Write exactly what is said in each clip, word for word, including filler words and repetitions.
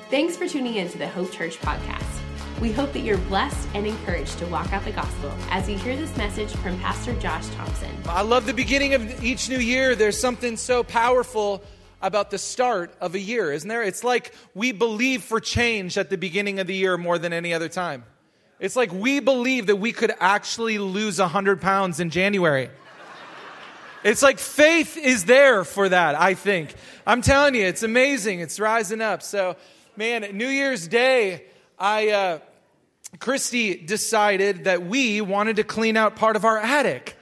Thanks for tuning in to the Hope Church podcast. We hope that you're blessed and encouraged to walk out the gospel as you hear this message from Pastor Josh Thompson. I love the beginning of each new year. There's something so powerful about the start of a year, isn't there? It's like we believe for change at the beginning of the year more than any other time. It's like we believe that we could actually lose one hundred pounds in January. It's like faith is there for that, I think. I'm telling you, it's amazing. It's rising up. So, man, New Year's Day, I, uh, Christy decided that we wanted to clean out part of our attic.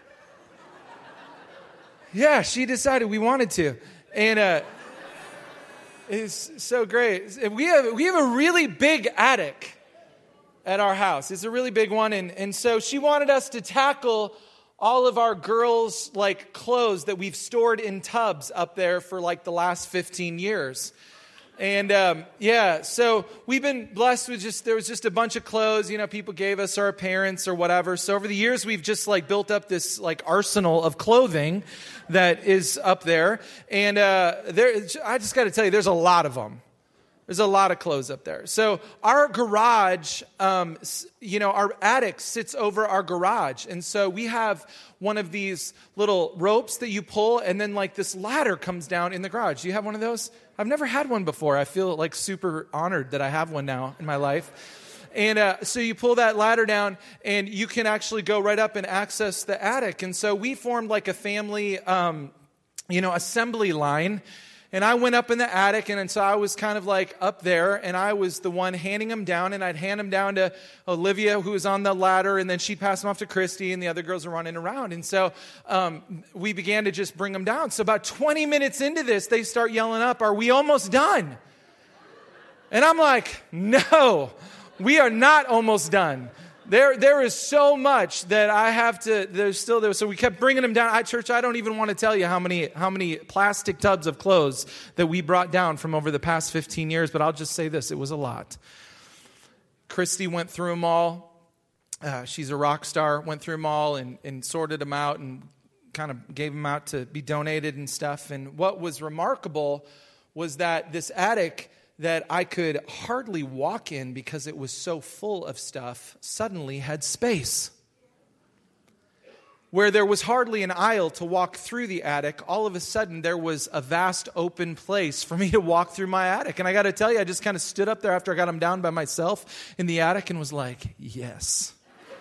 Yeah, she decided we wanted to. And uh, it's so great. We have, we have a really big attic at our house. It's a really big one. And, and so she wanted us to tackle all of our girls' like clothes that we've stored in tubs up there for like the last fifteen years. And, um, yeah, so we've been blessed with just, there was just a bunch of clothes, you know, people gave us, our parents or whatever. So over the years, we've just like built up this like arsenal of clothing that is up there. And, uh, there, I just got to tell you, there's a lot of them. There's a lot of clothes up there. So our garage, um, you know, our attic sits over our garage. And so we have one of these little ropes that you pull, and then like this ladder comes down in the garage. Do you have one of those? I've never had one before. I feel like super honored that I have one now in my life. And uh, so you pull that ladder down, and you can actually go right up and access the attic. And so we formed like a family, um, you know, assembly line. And I went up in the attic, and so I was kind of like up there, and I was the one handing them down, and I'd hand them down to Olivia, who was on the ladder, and then she'd pass them off to Christy, and the other girls were running around. And so um, we began to just bring them down. So about twenty minutes into this, they start yelling up, "Are we almost done?" And I'm like, no, we are not almost done. There, there is so much that I have to, there's still there. So we kept bringing them down. At church, I don't even want to tell you how many, how many plastic tubs of clothes that we brought down from over the past fifteen years. But I'll just say this, it was a lot. Christy went through them all. Uh, she's a rock star, went through them all and, and sorted them out and kind of gave them out to be donated and stuff. And what was remarkable was that this attic that I could hardly walk in because it was so full of stuff, suddenly had space. Where there was hardly an aisle to walk through the attic, all of a sudden there was a vast open place for me to walk through my attic. And I got to tell you, I just kind of stood up there after I got them down by myself in the attic and was like, yes.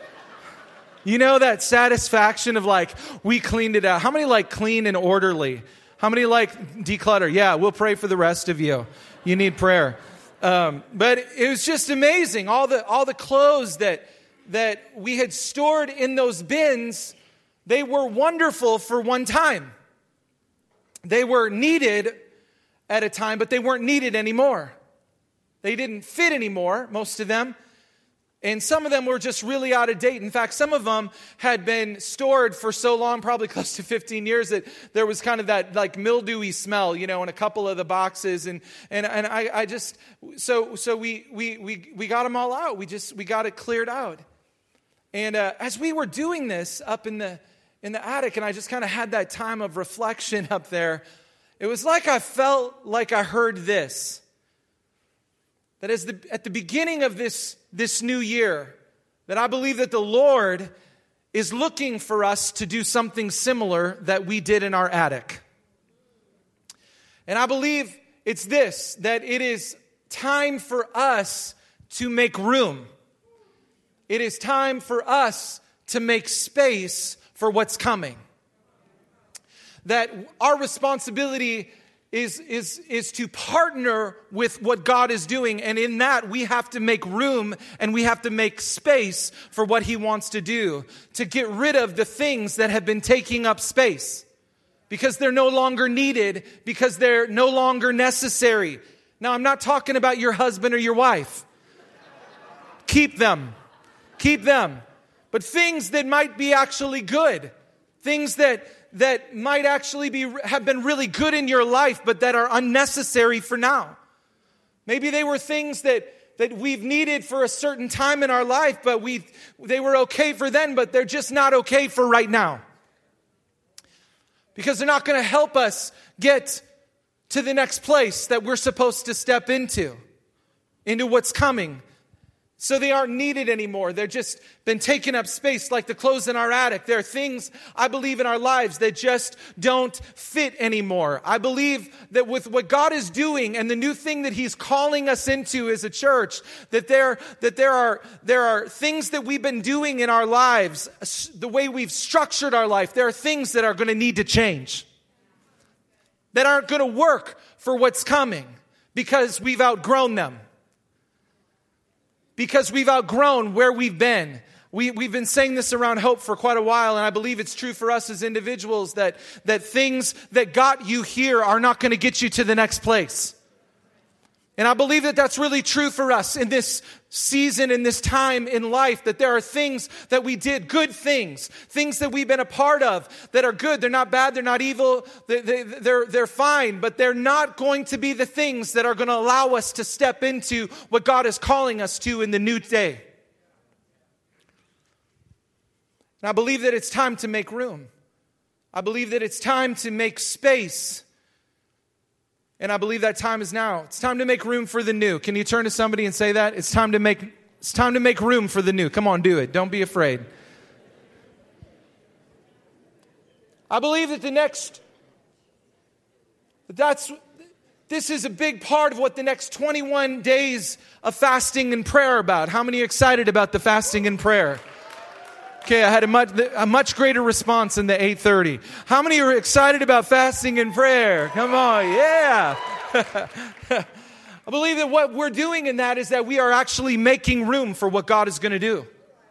You know that satisfaction of like, we cleaned it out. How many like clean and orderly? How many like declutter? Yeah, we'll pray for the rest of you. You need prayer. Um, but it was just amazing. All the all the clothes that that we had stored in those bins, they were wonderful for one time. They were needed at a time, but they weren't needed anymore. They didn't fit anymore, most of them. And some of them were just really out of date. In fact, some of them had been stored for so long, probably close to fifteen years, that there was kind of that like mildewy smell, you know, in a couple of the boxes. And and and I, I just so so we we we we got them all out. We just we got it cleared out. And uh, as we were doing this up in the in the attic, and I just kind of had that time of reflection up there, it was like I felt like I heard this. That as the, at the beginning of this, this new year, that I believe that the Lord is looking for us to do something similar that we did in our attic. And I believe it's this, that it is time for us to make room. It is time for us to make space for what's coming. That our responsibility Is, is, is to partner with what God is doing. And in that, we have to make room and we have to make space for what He wants to do. To get rid of the things that have been taking up space. Because they're no longer needed. Because they're no longer necessary. Now, I'm not talking about your husband or your wife. Keep them. Keep them. But things that might be actually good. Things that... that might actually be have been really good in your life, but that are unnecessary for now. Maybe they were things that, that we've needed for a certain time in our life, but we they were okay for then, but they're just not okay for right now. Because they're not going to help us get to the next place that we're supposed to step into. into what's coming. So they aren't needed anymore. They've just been taking up space like the clothes in our attic. There are things, I believe, in our lives that just don't fit anymore. I believe that with what God is doing and the new thing that He's calling us into as a church, that there, that there are, there are things that we've been doing in our lives, the way we've structured our life, there are things that are going to need to change. That aren't going to work for what's coming because we've outgrown them. Because we've outgrown where we've been. We, we've been saying this around Hope for quite a while, and I believe it's true for us as individuals that, that things that got you here are not going to get you to the next place. And I believe that that's really true for us in this season, in this time in life, that there are things that we did, good things, things that we've been a part of that are good. They're not bad, they're not evil, they, they, they're, they're fine, but they're not going to be the things that are going to allow us to step into what God is calling us to in the new day. And I believe that it's time to make room. I believe that it's time to make space. And I believe that time is now. It's time to make room for the new. Can you turn to somebody and say that? It's time to make, it's time to make room for the new. Come on, do it. Don't be afraid. I believe that the next, that's, this is a big part of what the next twenty-one days of fasting and prayer are about. How many are excited about the fasting and prayer? Okay, I had a much, a much greater response in the eight thirty. How many are excited about fasting and prayer? Come on, yeah. I believe that what we're doing in that is that we are actually making room for what God is going to do.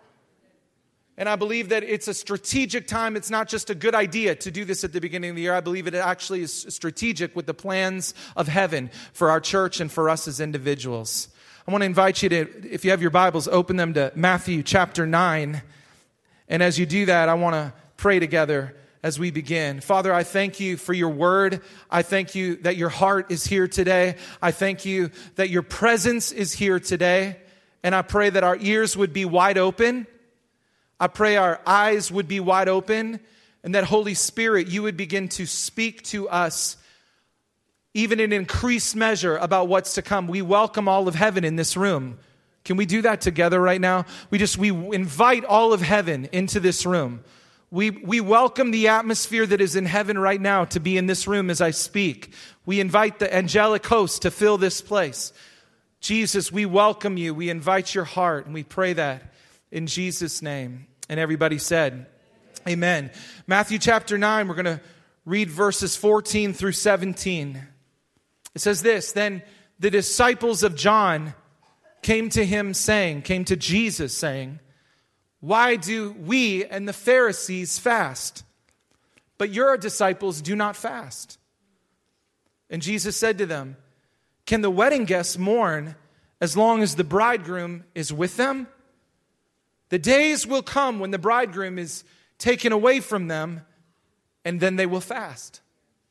And I believe that it's a strategic time. It's not just a good idea to do this at the beginning of the year. I believe it actually is strategic with the plans of heaven for our church and for us as individuals. I want to invite you to, if you have your Bibles, open them to Matthew chapter nine. And as you do that, I want to pray together as we begin. Father, I thank you for your word. I thank you that your heart is here today. I thank you that your presence is here today. And I pray that our ears would be wide open. I pray our eyes would be wide open. And that Holy Spirit, you would begin to speak to us, even in increased measure, about what's to come. We welcome all of heaven in this room. Can we do that together right now? We just, we invite all of heaven into this room. We, we welcome the atmosphere that is in heaven right now to be in this room as I speak. We invite the angelic host to fill this place. Jesus, we welcome you. We invite your heart, and we pray that in Jesus' name. And everybody said, amen. Matthew chapter nine, we're going to read verses fourteen through seventeen. It says this, then the disciples of John came to him saying, came to Jesus saying, why do we and the Pharisees fast, but your disciples do not fast? And Jesus said to them, can the wedding guests mourn as long as the bridegroom is with them? The days will come when the bridegroom is taken away from them, and then they will fast.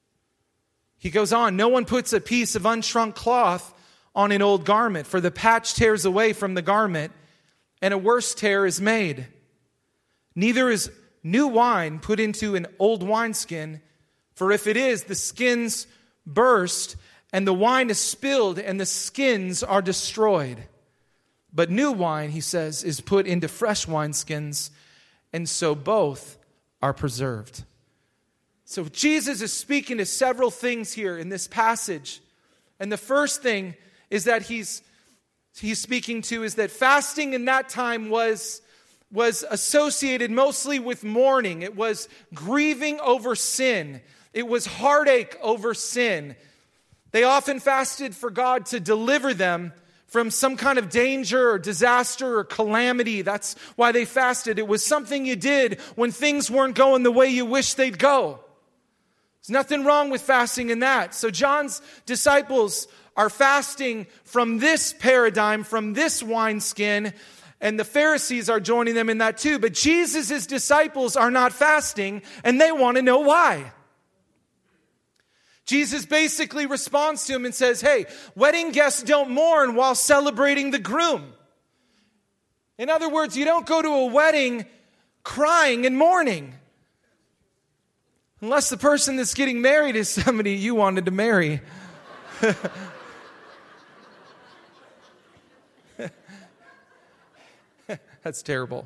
He goes on, no one puts a piece of unshrunk cloth on an old garment, for the patch tears away from the garment, and a worse tear is made. Neither is new wine put into an old wineskin, for if it is, the skins burst, and the wine is spilled, and the skins are destroyed. But new wine, he says, is put into fresh wineskins, and so both are preserved. So Jesus is speaking to several things here in this passage. And the first thing is that he's he's speaking to is that fasting in that time was, was associated mostly with mourning. It was grieving over sin. It was heartache over sin. They often fasted for God to deliver them from some kind of danger or disaster or calamity. That's why they fasted. It was something you did when things weren't going the way you wish they'd go. There's nothing wrong with fasting in that. So John's disciples are fasting from this paradigm, from this wineskin, and the Pharisees are joining them in that too. But Jesus' disciples are not fasting, and they want to know why. Jesus basically responds to him and says, hey, wedding guests don't mourn while celebrating the groom. In other words, you don't go to a wedding crying and mourning. Unless the person that's getting married is somebody you wanted to marry. That's terrible.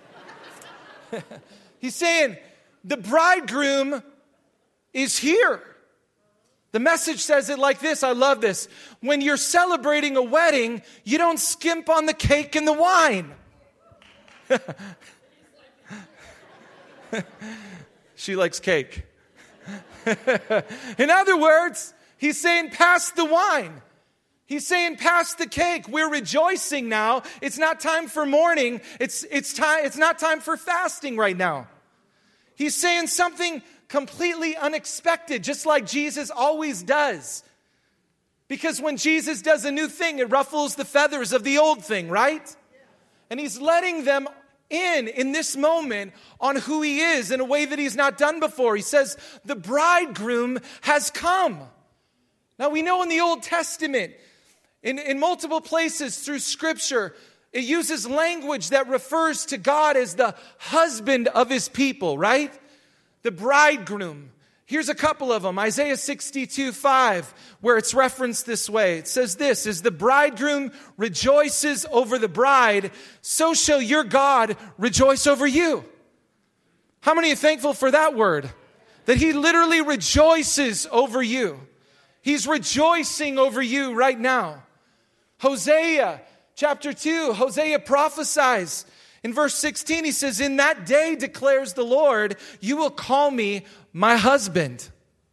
He's saying, the bridegroom is here. The Message says it like this. I love this. When you're celebrating a wedding, you don't skimp on the cake and the wine. She likes cake. In other words, he's saying, pass the wine. He's saying, pass the cake. We're rejoicing now. It's not time for mourning. It's, it's, time, it's not time for fasting right now. He's saying something completely unexpected, just like Jesus always does. Because when Jesus does a new thing, it ruffles the feathers of the old thing, right? And he's letting them in, in this moment, on who he is in a way that he's not done before. He says, the bridegroom has come. Now we know in the Old Testament, in, in multiple places through Scripture, it uses language that refers to God as the husband of his people, right? The bridegroom. Here's a couple of them. Isaiah sixty-two five, where it's referenced this way. It says this, as the bridegroom rejoices over the bride, so shall your God rejoice over you. How many are thankful for that word? That he literally rejoices over you. He's rejoicing over you right now. Hosea chapter two, Hosea prophesies. In verse sixteen, he says, in that day declares the Lord, you will call me my husband,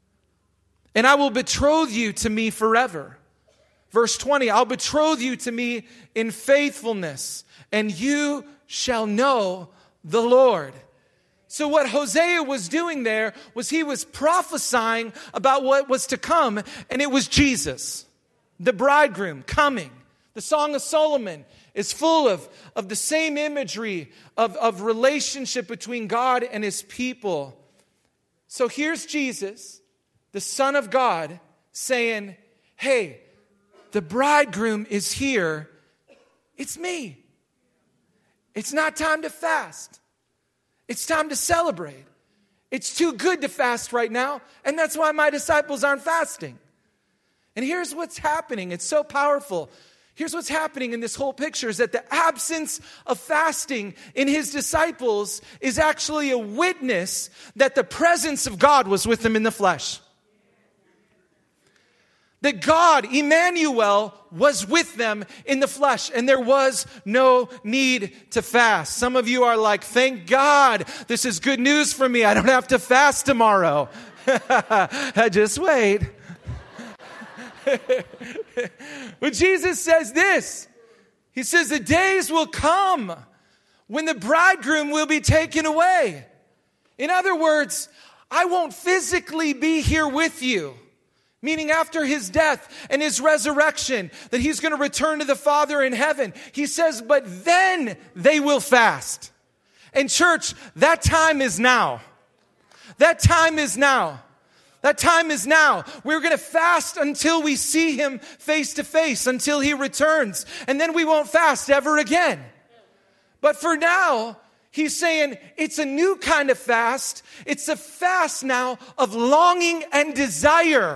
and I will betroth you to me forever. Verse twenty, I'll betroth you to me in faithfulness, and you shall know the Lord. So what Hosea was doing there was he was prophesying about what was to come, and it was Jesus, the bridegroom, coming. The Song of Solomon is full of, of the same imagery of, of relationship between God and his people. So here's Jesus, the Son of God, saying, hey, the bridegroom is here. It's me. It's not time to fast. It's time to celebrate. It's too good to fast right now, and that's why my disciples aren't fasting. And here's what's happening. It's so powerful. Here's what's happening in this whole picture is that the absence of fasting in his disciples is actually a witness that the presence of God was with them in the flesh. That God, Emmanuel, was with them in the flesh, and there was no need to fast. Some of you are like, thank God, this is good news for me. I don't have to fast tomorrow. Just wait. But Jesus says this. He says the days will come when the bridegroom will be taken away. In other words, I won't physically be here with you. Meaning after his death and his resurrection, that he's going to return to the Father in heaven. He says, but then they will fast. And church, that time is now. That time is now. That time is now. We're going to fast until we see him face to face, until he returns. And then we won't fast ever again. But for now, he's saying it's a new kind of fast. It's a fast now of longing and desire.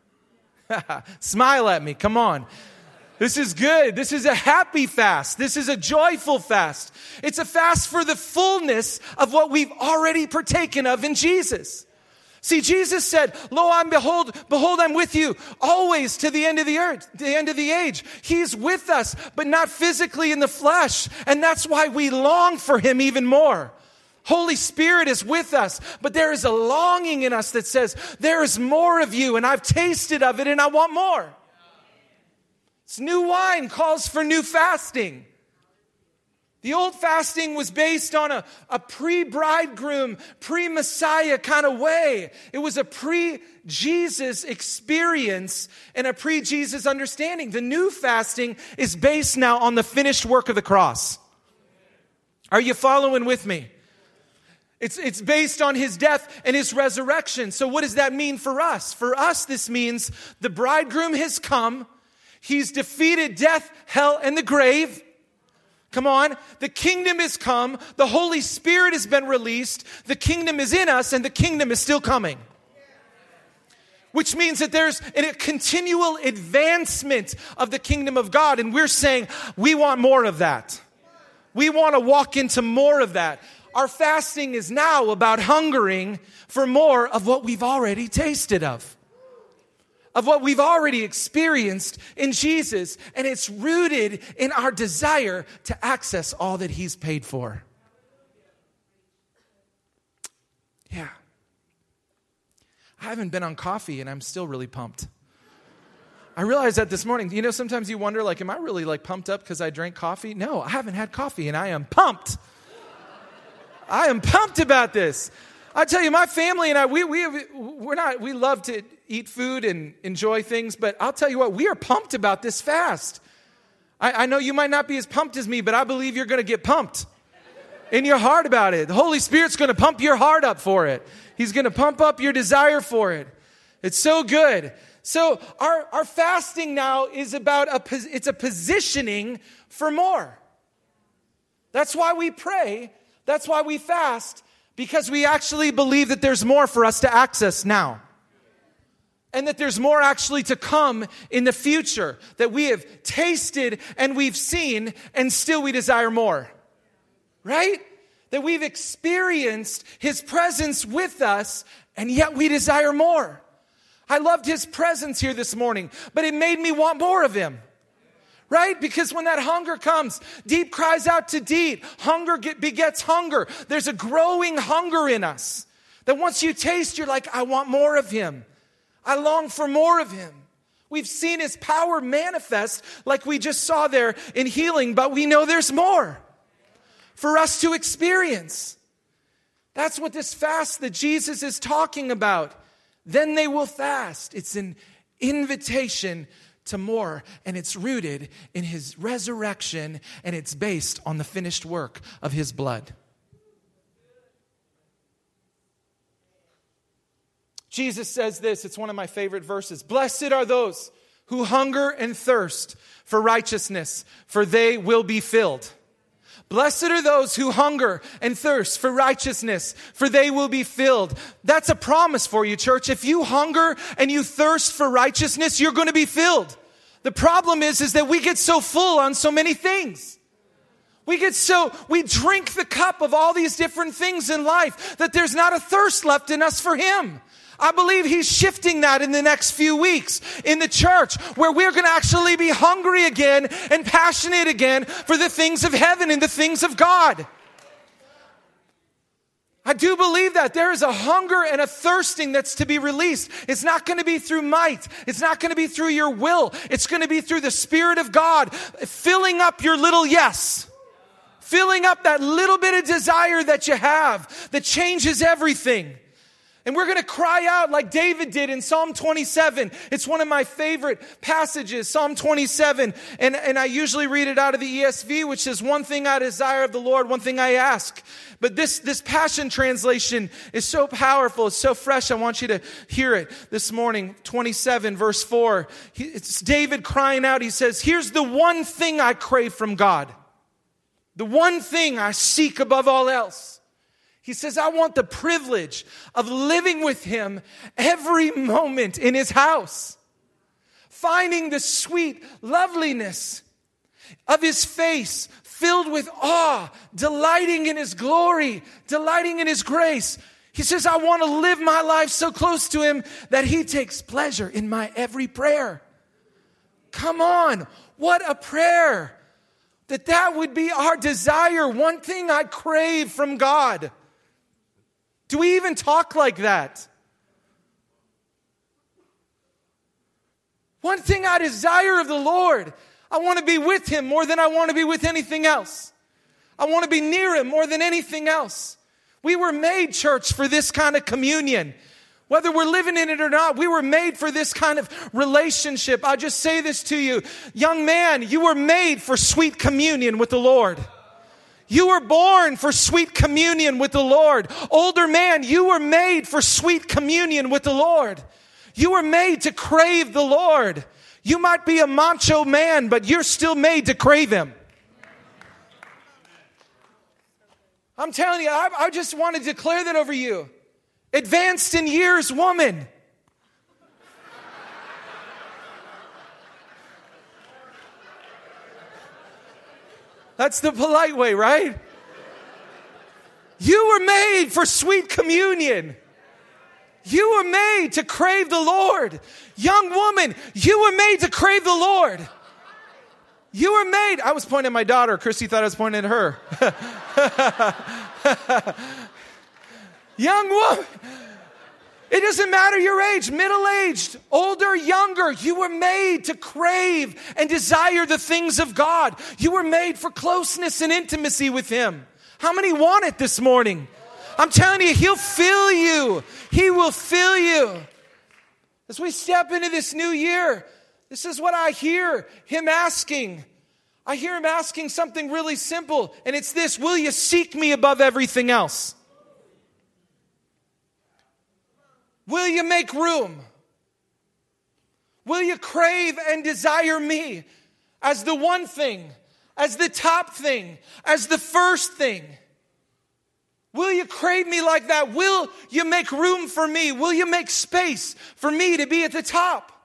Smile at me. Come on. This is good. This is a happy fast. This is a joyful fast. It's a fast for the fullness of what we've already partaken of in Jesus. See, Jesus said, lo, I'm behold, behold, I'm with you always to the end of the earth, the end of the age. He's with us, but not physically in the flesh. And that's why we long for him even more. Holy Spirit is with us, but there is a longing in us that says, there is more of you, and I've tasted of it, and I want more. It's new wine calls for new fasting. The old fasting was based on a, a pre-bridegroom, pre-Messiah kind of way. It was a pre-Jesus experience and a pre-Jesus understanding. The new fasting is based now on the finished work of the cross. Are you following with me? It's, it's based on his death and his resurrection. So what does that mean for us? For us, this means the bridegroom has come. He's defeated death, hell, and the grave. Come on. The kingdom has come. The Holy Spirit has been released. The kingdom is in us, and the kingdom is still coming. which means that there's a continual advancement of the kingdom of God. And we're saying we want more of that. We want to walk into more of that. Our fasting is now about hungering for more of what we've already tasted of. Of what we've already experienced in Jesus. And it's rooted in our desire to access all that He's paid for. Yeah. I haven't been on coffee and I'm still really pumped. I realized that this morning. You know, sometimes you wonder, like, am I really like pumped up because I drank coffee? No, I haven't had coffee and I am pumped. I am pumped about this. I tell you, my family and I, we, we, we're not, we love to eat food and enjoy things, but I'll tell you what, we are pumped about this fast. I, I know you might not be as pumped as me, but I believe you're going to get pumped in your heart about it. The Holy Spirit's going to pump your heart up for it. He's going to pump up your desire for it. It's so good. So our, our fasting now is about, a it's a positioning for more. That's why we pray. That's why we fast. Because we actually believe that there's more for us to access now. And that there's more actually to come in the future. That we have tasted and we've seen and still we desire more. Right? That we've experienced His presence with us and yet we desire more. I loved His presence here this morning, but it made me want more of Him. Right? Because when that hunger comes, deep cries out to deep. Hunger get, begets hunger. There's a growing hunger in us. That once you taste, you're like, I want more of Him. I long for more of Him. We've seen His power manifest like we just saw there in healing, but we know there's more for us to experience. That's what this fast that Jesus is talking about. Then they will fast. It's an invitation to more, and it's rooted in His resurrection, and it's based on the finished work of His blood. Jesus says this, it's one of my favorite verses. Blessed are those who hunger and thirst for righteousness, for they will be filled. Blessed are those who hunger and thirst for righteousness, for they will be filled. That's a promise for you, church. If you hunger and you thirst for righteousness, you're going to be filled. The problem is, is that we get so full on so many things. We get so, we drink the cup of all these different things in life that there's not a thirst left in us for Him. I believe He's shifting that in the next few weeks in the church, where we're going to actually be hungry again and passionate again for the things of heaven and the things of God. I do believe that there is a hunger and a thirsting that's to be released. It's not going to be through might. It's not going to be through your will. It's going to be through the Spirit of God filling up your little yes. Filling up that little bit of desire that you have that changes everything. And we're going to cry out like David did in Psalm twenty-seven. It's one of my favorite passages, Psalm twenty-seven. And, and I usually read it out of the E S V, which says, one thing I desire of the Lord, one thing I ask. But this, this Passion Translation is so powerful. It's so fresh. I want you to hear it this morning. twenty-seven, verse four. He, it's David crying out. He says, here's the one thing I crave from God. The one thing I seek above all else. He says, I want the privilege of living with Him every moment in His house. Finding the sweet loveliness of His face, filled with awe, delighting in His glory, delighting in His grace. He says, I want to live my life so close to Him that He takes pleasure in my every prayer. Come on, what a prayer. That that would be our desire. One thing I crave from God. Do we even talk like that? One thing I desire of the Lord, I want to be with Him more than I want to be with anything else. I want to be near Him more than anything else. We were made, church, for this kind of communion. Whether we're living in it or not, we were made for this kind of relationship. I'll just say this to you. Young man, you were made for sweet communion with the Lord. You were born for sweet communion with the Lord. Older man, you were made for sweet communion with the Lord. You were made to crave the Lord. You might be a macho man, but you're still made to crave Him. I'm telling you, I, I just want to declare that over you. Advanced in years woman. That's the polite way, right? You were made for sweet communion. You were made to crave the Lord. Young woman, you were made to crave the Lord. You were made. I was pointing at my daughter. Christy thought I was pointing at her. Young woman, it doesn't matter your age, middle-aged, older, younger. You were made to crave and desire the things of God. You were made for closeness and intimacy with Him. How many want it this morning? I'm telling you, He'll fill you. He will fill you. As we step into this new year, this is what I hear Him asking. I hear Him asking something really simple, and it's this: will you seek me above everything else? Will you make room? Will you crave and desire me as the one thing, as the top thing, as the first thing? Will you crave me like that? Will you make room for me? Will you make space for me to be at the top?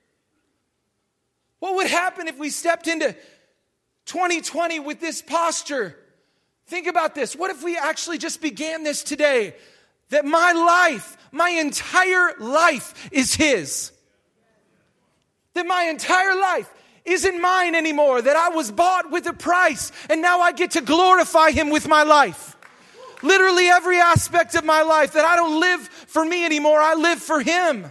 What would happen if we stepped into twenty twenty with this posture? Think about this. What if we actually just began this today? That my life, my entire life is His. That my entire life isn't mine anymore. That I was bought with a price and now I get to glorify Him with my life. Literally every aspect of my life. That I don't live for me anymore. I live for Him.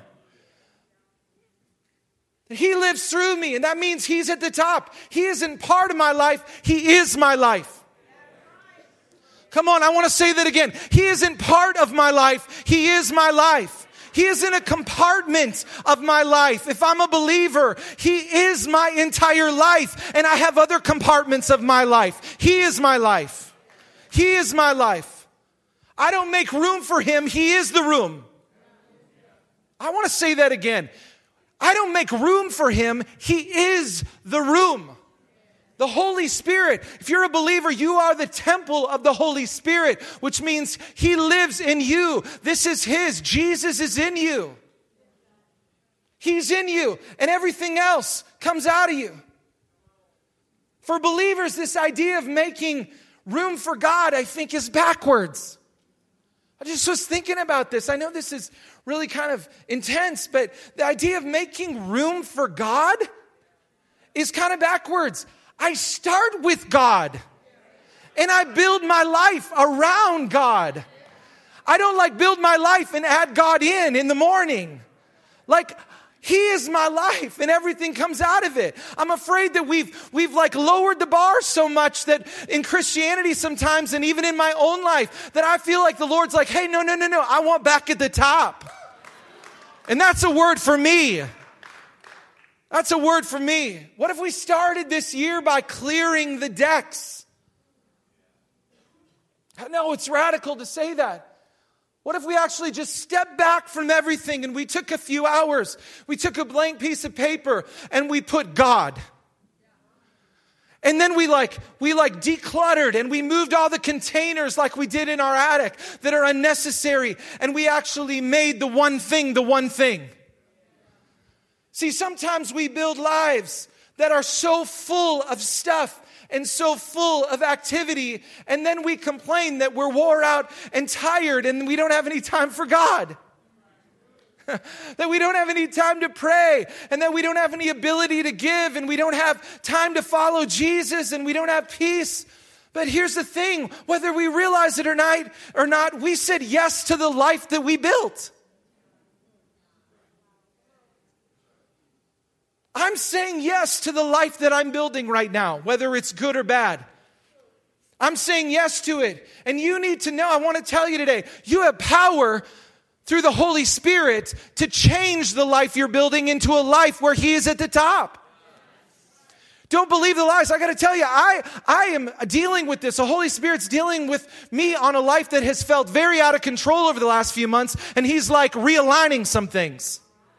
He lives through me, and that means He's at the top. He isn't part of my life. He is my life. Come on, I want to say that again. He isn't part of my life. He is my life. He isn't a compartment of my life. If I'm a believer, He is my entire life, and I have other compartments of my life. He is my life. He is my life. I don't make room for Him. He is the room. I want to say that again. I don't make room for Him. He is the room. The Holy Spirit. If you're a believer, you are the temple of the Holy Spirit, which means He lives in you. This is His. Jesus is in you. He's in you, and everything else comes out of you. For believers, this idea of making room for God, I think, is backwards. I just was thinking about this. I know this is really kind of intense, but the idea of making room for God is kind of backwards. I start with God, and I build my life around God. I don't like build my life and add God in in the morning. Like, He is my life, and everything comes out of it. I'm afraid that we've we've like lowered the bar so much that in Christianity sometimes, and even in my own life, that I feel like the Lord's like, hey, no, no, no, no, I want back at the top. And that's a word for me. That's a word for me. What if we started this year by clearing the decks? I know it's radical to say that. What if we actually just stepped back from everything and we took a few hours, we took a blank piece of paper and we put God. And then we like, we like decluttered and we moved all the containers like we did in our attic that are unnecessary, and we actually made the one thing the one thing. See, sometimes we build lives that are so full of stuff and so full of activity, and then we complain that we're wore out and tired and we don't have any time for God. That we don't have any time to pray, and that we don't have any ability to give, and we don't have time to follow Jesus, and we don't have peace. But here's the thing, whether we realize it or not, or not, we said yes to the life that we built. I'm saying yes to the life that I'm building right now, whether it's good or bad. I'm saying yes to it. And you need to know, I want to tell you today, you have power through the Holy Spirit to change the life you're building into a life where He is at the top. Don't believe the lies. I got to tell you, I, I am dealing with this. The Holy Spirit's dealing with me on a life that has felt very out of control over the last few months, and He's like realigning some things.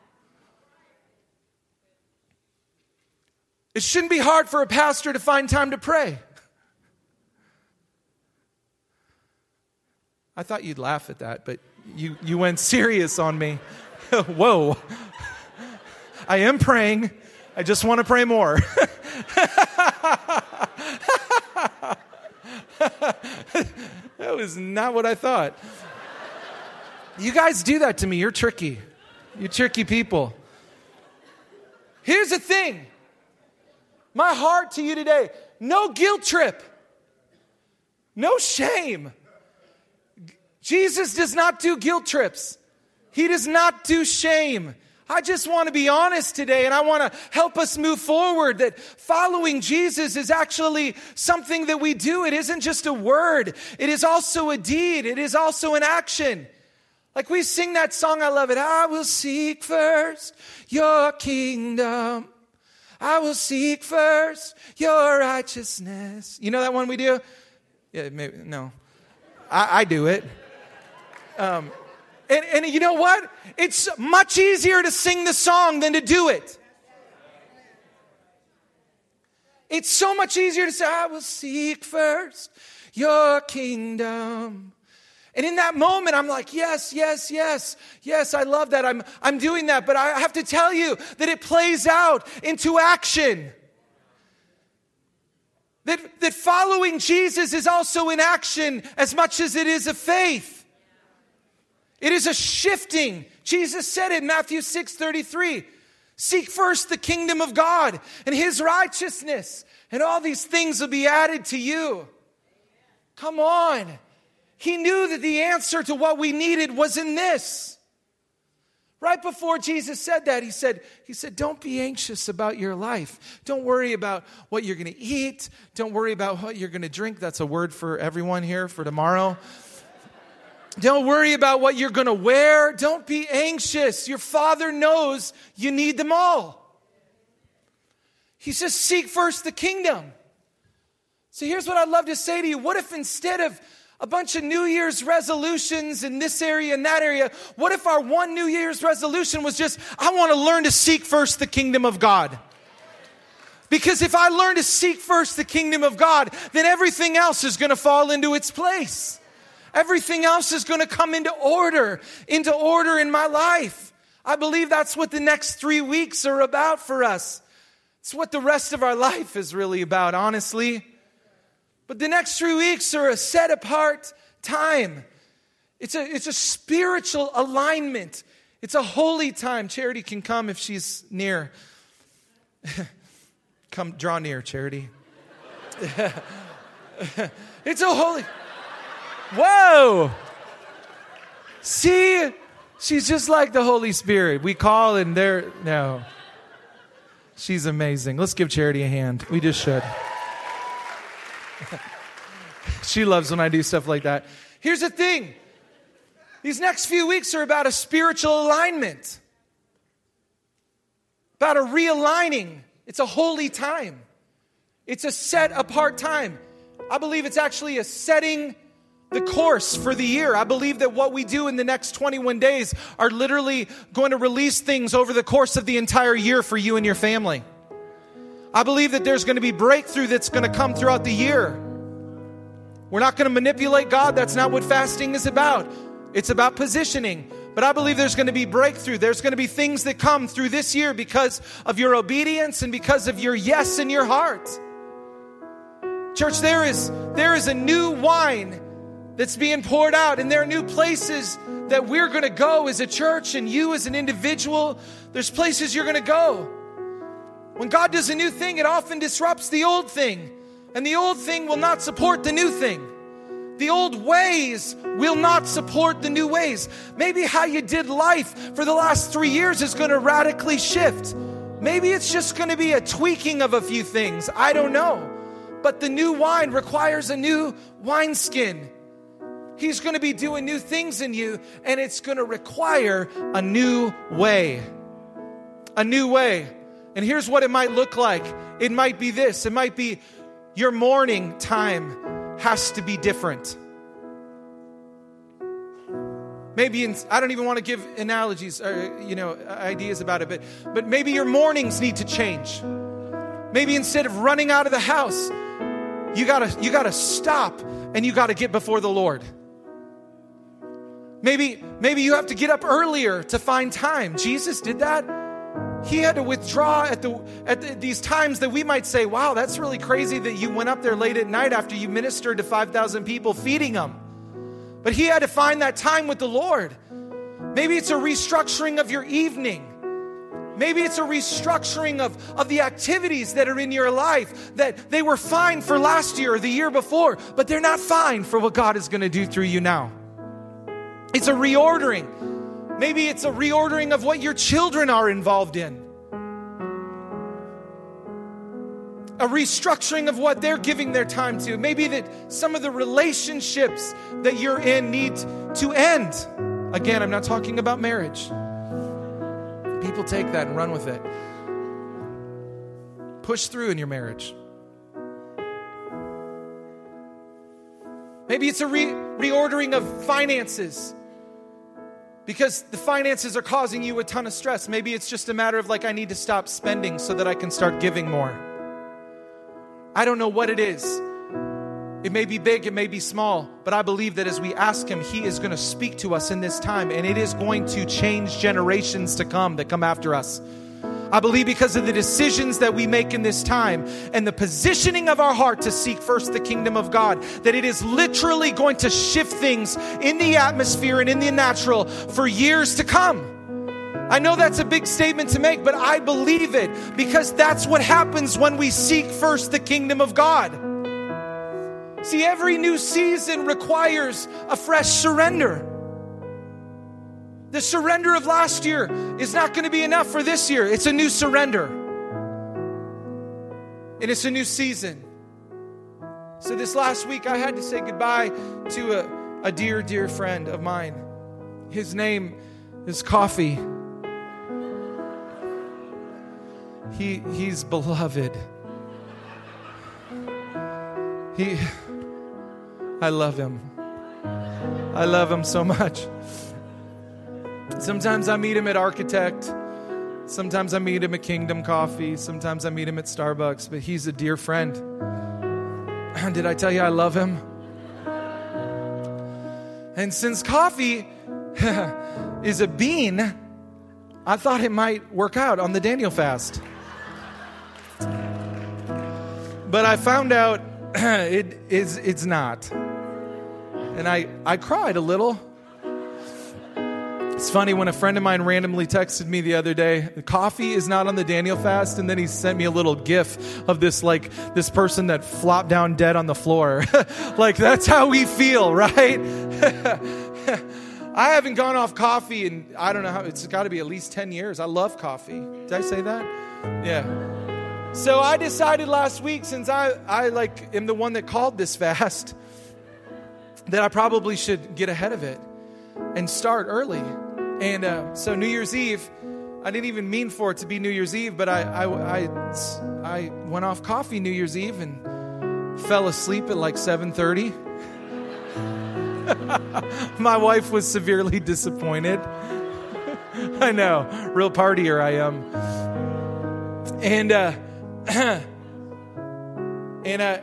It shouldn't be hard for a pastor to find time to pray. I thought you'd laugh at that, but you, you went serious on me. Whoa. I am praying. I just want to pray more. is not what I thought. You guys do that to me. You're tricky. You're tricky people. Here's the thing. My heart to you today, no guilt trip. No shame. Jesus does not do guilt trips. He does not do shame. I just want to be honest today, and I want to help us move forward, that following Jesus is actually something that we do. It isn't just a word. It is also a deed. It is also an action. Like we sing that song, I love it. I will seek first your kingdom. I will seek first your righteousness. You know that one we do? Yeah, maybe, no. I, I do it. Um, and, and you know what? It's much easier to sing the song than to do it. It's so much easier to say, I will seek first your kingdom. And in that moment, I'm like, yes, yes, yes, yes, I love that. I'm, I'm doing that. But I have to tell you that it plays out into action. That, that following Jesus is also in action as much as it is a faith. It is a shifting. Jesus said it in Matthew six thirty-three. Seek first the kingdom of God and his righteousness, and all these things will be added to you. Come on. He knew that the answer to what we needed was in this. Right before Jesus said that, he said, he said, don't be anxious about your life. Don't worry about what you're going to eat. Don't worry about what you're going to drink. That's a word for everyone here for tomorrow. Don't worry about what you're going to wear. Don't be anxious. Your Father knows you need them all. He says, seek first the kingdom. So here's what I'd love to say to you. What if instead of a bunch of New Year's resolutions in this area and that area, what if our one New Year's resolution was just, I want to learn to seek first the kingdom of God? Because if I learn to seek first the kingdom of God, then everything else is going to fall into its place. Everything else is going to come into order, into order in my life. I believe that's what the next three weeks are about for us. It's what the rest of our life is really about, honestly. But the next three weeks are a set apart time. It's a, it's a spiritual alignment. It's a holy time. Charity can come if she's near. Come, draw near, Charity. It's a holy... Whoa! See, she's just like the Holy Spirit. We call and there, no. She's amazing. Let's give Charity a hand. We just should. She loves when I do stuff like that. Here's the thing. These next few weeks are about a spiritual alignment. About a realigning. It's a holy time. It's a set apart time. I believe it's actually a setting the course for the year. I believe that what we do in the next twenty-one days are literally going to release things over the course of the entire year for you and your family. I believe that there's going to be breakthrough that's going to come throughout the year. We're not going to manipulate God. That's not what fasting is about. It's about positioning. But I believe there's going to be breakthrough. There's going to be things that come through this year because of your obedience and because of your yes in your heart. Church, there is, there is a new wine that's being poured out, and there are new places that we're going to go as a church, and you as an individual. There's places you're going to go. When God does a new thing, it often disrupts the old thing, and the old thing will not support the new thing. The old ways will not support the new ways. Maybe how you did life for the last three years is going to radically shift. Maybe it's just going to be a tweaking of a few things. I don't know. But the new wine requires a new wineskin. He's going to be doing new things in you, and it's going to require a new way. A new way. And here's what it might look like. It might be this. It might be your morning time has to be different. Maybe, in, I don't even want to give analogies or, you know, ideas about it, but, but maybe your mornings need to change. Maybe instead of running out of the house, you gotta, you gotta stop and you gotta get before the Lord. Maybe, maybe you have to get up earlier to find time. Jesus did that. He had to withdraw at the at the, these times that we might say, wow, that's really crazy that you went up there late at night after you ministered to five thousand people, feeding them. But he had to find that time with the Lord. Maybe it's a restructuring of your evening. Maybe it's a restructuring of, of the activities that are in your life that they were fine for last year or the year before, but they're not fine for what God is going to do through you now. It's a reordering. Maybe it's a reordering of what your children are involved in. A restructuring of what they're giving their time to. Maybe that some of the relationships that you're in need to end. Again, I'm not talking about marriage. People take that and run with it. Push through in your marriage. Maybe it's a re- reordering of finances because the finances are causing you a ton of stress. Maybe it's just a matter of like, I need to stop spending so that I can start giving more. I don't know what it is. It may be big, it may be small, but I believe that as we ask him, he is going to speak to us in this time, and it is going to change generations to come that come after us. I believe because of the decisions that we make in this time and the positioning of our heart to seek first the kingdom of God, that it is literally going to shift things in the atmosphere and in the natural for years to come. I know that's a big statement to make, but I believe it because that's what happens when we seek first the kingdom of God. See, every new season requires a fresh surrender. The surrender of last year is not going to be enough for this year. It's a new surrender. And it's a new season. So this last week, I had to say goodbye to a, a dear, dear friend of mine. His name is Coffee. He he's beloved. He, I love him. I love him so much. Sometimes I meet him at Architect. Sometimes I meet him at Kingdom Coffee. Sometimes I meet him at Starbucks. But he's a dear friend. Did I tell you I love him? And since coffee is a bean, I thought it might work out on the Daniel fast. But I found out it is it's not. And I, I cried a little. It's funny, when a friend of mine randomly texted me the other day, coffee is not on the Daniel fast, and then he sent me a little gif of this like this person that flopped down dead on the floor. Like, that's how we feel, right? I haven't gone off coffee in, I don't know how, it's got to be at least ten years. I love coffee. Did I say that? Yeah. So I decided last week, since I, I like am the one that called this fast, that I probably should get ahead of it and start early. And uh, so New Year's Eve, I didn't even mean for it to be New Year's Eve, but I, I, I, I went off coffee New Year's Eve and fell asleep at like seven thirty. My wife was severely disappointed. I know, real partier I am. And, uh, and, uh,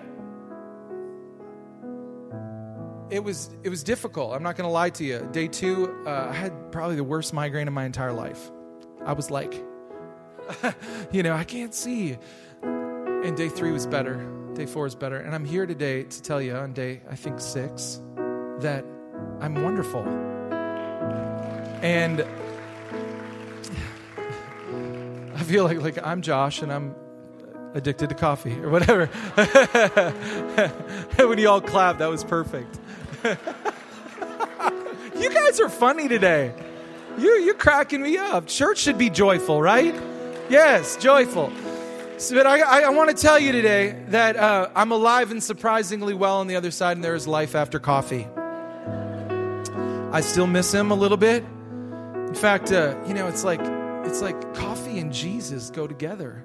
It was it was difficult. I'm not going to lie to you. Day two, uh, I had probably the worst migraine of my entire life. I was like, you know, I can't see. And day three was better. Day four is better. And I'm here today to tell you on day, I think, six, that I'm wonderful. And I feel like like I'm Josh and I'm addicted to coffee or whatever. When you all clap, that was perfect. You guys are funny today. You, you're cracking me up. Church should be joyful, right? Yes, joyful. So, but I, I, I want to tell you today that uh, I'm alive and surprisingly well on the other side, and there is life after coffee. I still miss him a little bit. In fact, uh, you know, it's like it's like coffee and Jesus go together.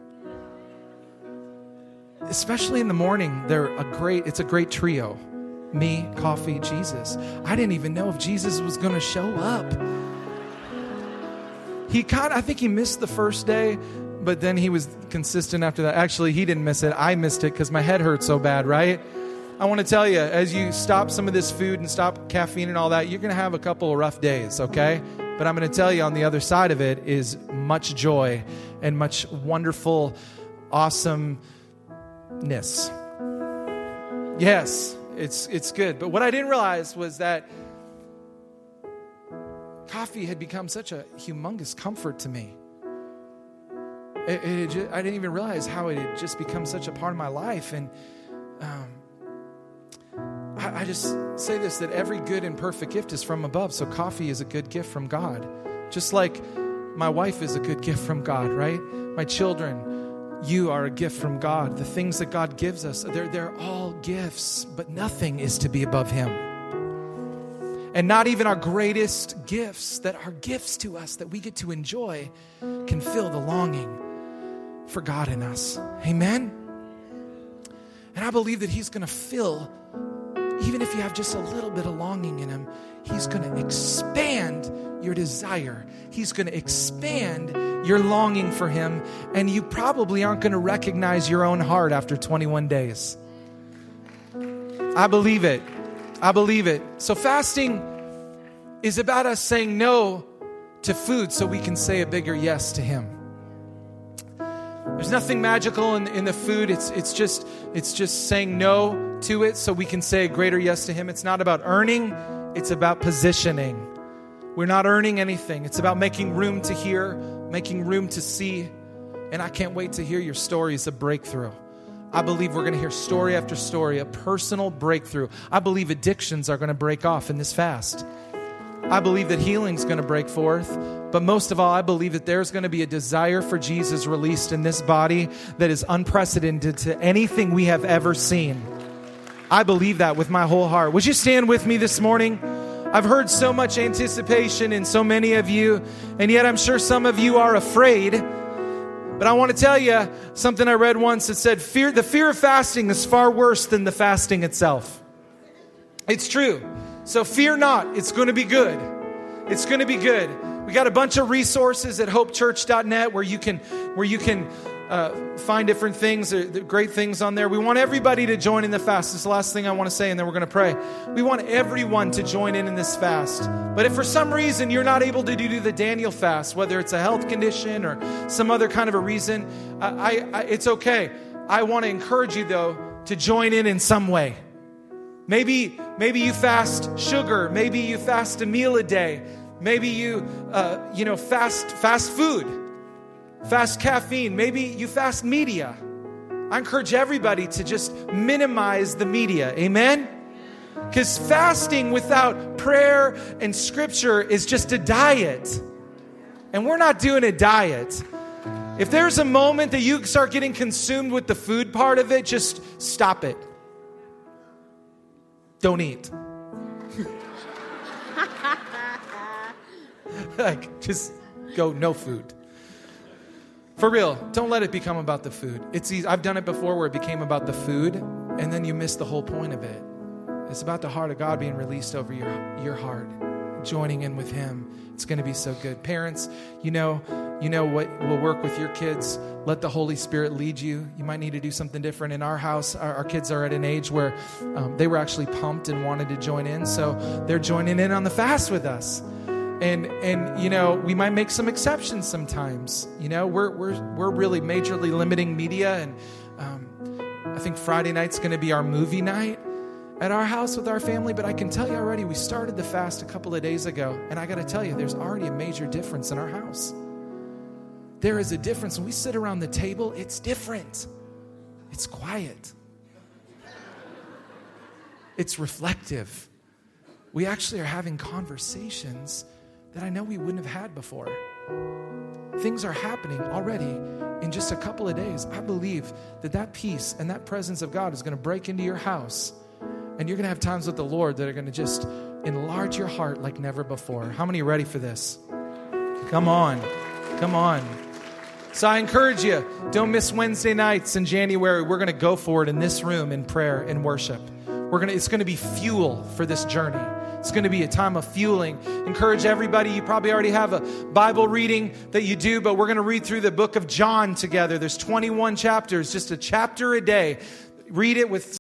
Especially in the morning, they're a great. It's a great trio. Me, coffee, Jesus. I didn't even know if Jesus was going to show up. He kind of, I think he missed the first day, but then he was consistent after that. Actually, he didn't miss it. I missed it because my head hurt so bad, right? I want to tell you, as you stop some of this food and stop caffeine and all that, you're going to have a couple of rough days, okay? But I'm going to tell you, on the other side of it is much joy and much wonderful, awesomeness. Yes. It's it's good. But what I didn't realize was that coffee had become such a humongous comfort to me. It, it just, I didn't even realize how it had just become such a part of my life. And um, I, I just say this, that every good and perfect gift is from above. So coffee is a good gift from God. Just like my wife is a good gift from God, right? My children, you are a gift from God. The things that God gives us, they're, they're all gifts, but nothing is to be above Him. And not even our greatest gifts that are gifts to us that we get to enjoy can fill the longing for God in us. Amen? And I believe that He's going to fill, even if you have just a little bit of longing in Him, He's going to expand your desire. He's going to expand your longing for Him, and you probably aren't going to recognize your own heart after twenty-one days. I believe it. I believe it. So fasting is about us saying no to food so we can say a bigger yes to Him. There's nothing magical in, in the food. It's it's just it's just saying no to it so we can say a greater yes to Him. It's not about earning. It's about positioning. We're not earning anything. It's about making room to hear, making room to see. And I can't wait to hear your stories of breakthrough. I believe we're going to hear story after story, a personal breakthrough. I believe addictions are going to break off in this fast. I believe that healing's going to break forth. But most of all, I believe that there's going to be a desire for Jesus released in this body that is unprecedented to anything we have ever seen. I believe that with my whole heart. Would you stand with me this morning? I've heard so much anticipation in so many of you, and yet I'm sure some of you are afraid. But I want to tell you something I read once that said, fear, the fear of fasting is far worse than the fasting itself. It's true. So fear not. It's going to be good. It's going to be good. We got a bunch of resources at hope church dot net where you can, where you can uh, find different things, uh, great things on there. We want everybody to join in the fast. This is the last thing I want to say, and then we're going to pray. We want everyone to join in in this fast. But if for some reason you're not able to do the Daniel fast, whether it's a health condition or some other kind of a reason, uh, I, I, it's okay. I want to encourage you, though, to join in in some way. Maybe, maybe you fast sugar. Maybe you fast a meal a day. Maybe you, uh, you know, fast fast food, fast caffeine. Maybe you fast media. I encourage everybody to just minimize the media. Amen? Because fasting without prayer and scripture is just a diet. And we're not doing a diet. If there's a moment that you start getting consumed with the food part of it, just stop it. Don't eat. Like, just go no food. For real, don't let it become about the food. It's easy. I've done it before where it became about the food, and then you miss the whole point of it. It's about the heart of God being released over your, your heart, joining in with Him. It's going to be so good. Parents, you know, you know what will work with your kids. Let the Holy Spirit lead you. You might need to do something different. In our house, our, our kids are at an age where um, they were actually pumped and wanted to join in, so they're joining in on the fast with us. And, and you know, we might make some exceptions sometimes. You know, we're we're we're really majorly limiting media. And um, I think Friday night's going to be our movie night at our house with our family. But I can tell you already, we started the fast a couple of days ago. And I got to tell you, there's already a major difference in our house. There is a difference. When we sit around the table, it's different. It's quiet. It's reflective. We actually are having conversations that I know we wouldn't have had before. Things are happening already in just a couple of days. I believe that that peace and that presence of God is going to break into your house. And you're going to have times with the Lord that are going to just enlarge your heart like never before. How many are ready for this? Come on. Come on. So I encourage you, don't miss Wednesday nights in January. We're going to go for it in this room in prayer and worship. We're going to, it's going to be fuel for this journey. It's going to be a time of fueling. Encourage everybody. You probably already have a Bible reading that you do, but we're going to read through the book of John together. There's twenty-one chapters, just a chapter a day. Read it with